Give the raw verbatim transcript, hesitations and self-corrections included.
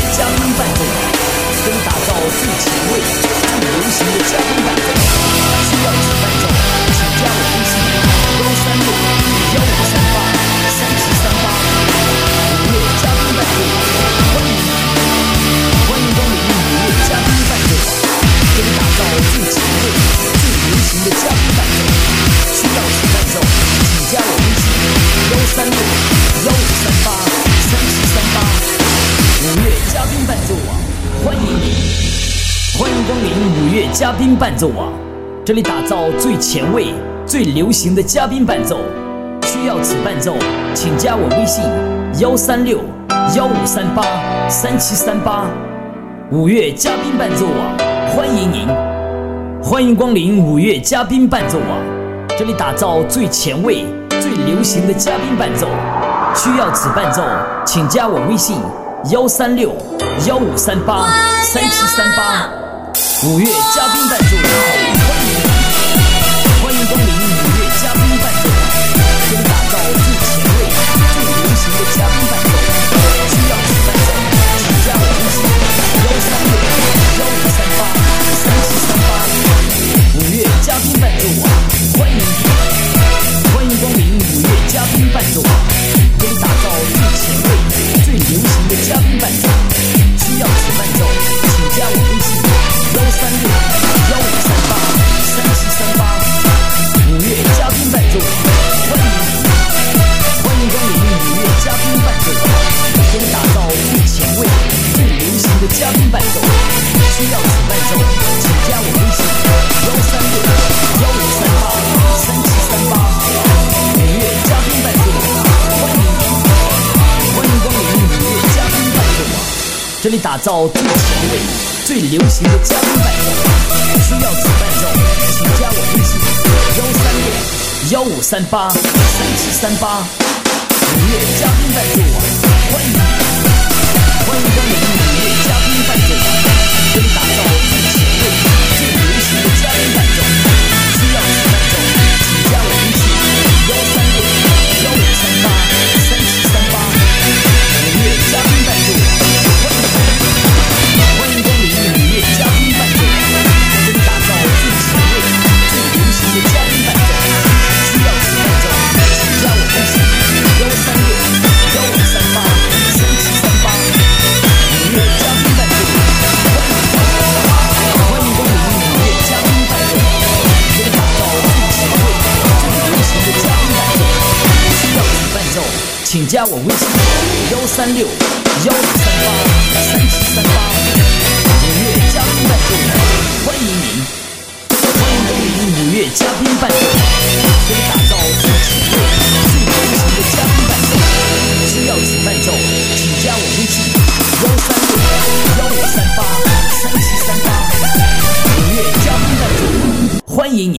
嘉宾伴奏，跟打造最前卫、最流行的嘉宾伴奏。需要此伴奏，请加我微信：幺三六幺五三八三七三八。五月嘉宾伴奏，欢迎欢迎光临五月嘉宾伴奏，跟打造最前卫、最流行的嘉宾伴奏。需要此伴奏，请加我微信：幺三六幺五三八三七三八。五月嘉宾伴奏网，欢迎你，欢迎光临五月嘉宾伴奏网。这里打造最前卫、最流行的嘉宾伴奏。需要此伴奏，请加我微信：幺三六幺五三八三七三八。五月嘉宾伴奏网，欢迎您，欢迎光临五月嘉宾伴奏网。这里打造最前卫、最流行的嘉宾伴奏。需要此伴奏，请加我微信：幺三六幺五三八三七三八。五月嘉宾伴奏，欢迎欢迎光临五月嘉宾伴奏，跟打造最前卫、最流行的嘉宾伴奏。需要此伴奏，请加我微信：幺三六幺五三八三七三八。五月嘉宾伴奏网，欢迎欢迎光临五月嘉宾伴奏网，跟打造最前卫、最流行的嘉宾伴奏。需要此伴奏，请加我微信：幺三六幺五三八三七三八。五月嘉宾伴奏，欢迎欢迎光临五月嘉宾伴奏，跟打造最前卫、最流行的嘉宾伴奏。需要此伴奏，请加我微信：幺三六幺五三八三七三八。五月嘉宾伴奏，欢迎欢迎光临五月嘉宾伴奏网。这里打造最前卫、最流行的嘉宾伴奏。需要此伴奏，请加我微信：幺三六幺五三八三七三八。五月嘉宾伴奏网，欢迎欢迎光临五月嘉宾伴奏网。这里打造最前卫、最流行的嘉宾伴奏。需要此伴奏，请加我微信：幺三六幺五三八三七三八。五月嘉宾伴奏网，欢迎欢迎光临五月嘉宾伴奏网。这里打造最前卫、最流行的嘉宾伴奏。需要此伴奏，请加我微信：幺三六幺五三八三七三八。五月嘉宾伴奏网，欢迎欢迎光临五月嘉宾伴奏网。这里打造最前卫、最流行的嘉宾伴奏。需要此伴奏，请加我微信：幺三六幺五三八三七三八。五月嘉宾伴奏网，欢迎您，欢迎光临五月嘉宾伴奏网。这里打造最前卫、最流行的嘉宾伴奏。需要此伴奏，请加我微信：幺三六幺五三八三七三八。五月嘉宾伴奏网，欢迎您。